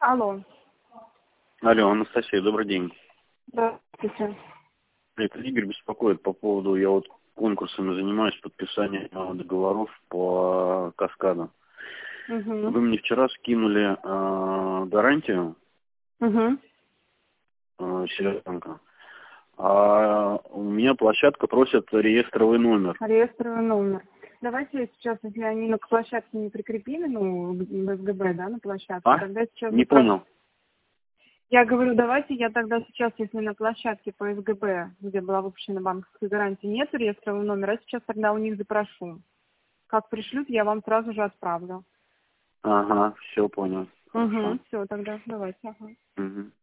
Алло. Алло, Анастасия, добрый день. Здравствуйте. Это Игорь беспокоит по поводу, я вот конкурсами занимаюсь, подписанием договоров по каскаду. Угу. Вы мне вчера скинули гарантию Угу. Северянка, а у меня площадка просит реестровый номер. Реестровый номер. Давайте сейчас, если они к площадке не прикрепили, ну, в СГБ, да, на площадке, тогда сейчас... Не понял. Я говорю, давайте я тогда сейчас, если на площадке по СГБ, где была выпущена банковская гарантия, нет реестрового номера, сейчас тогда у них запрошу. Как пришлют, я вам сразу же отправлю. Ага, все понял. Хорошо. Угу, все, тогда давайте. Ага. Угу.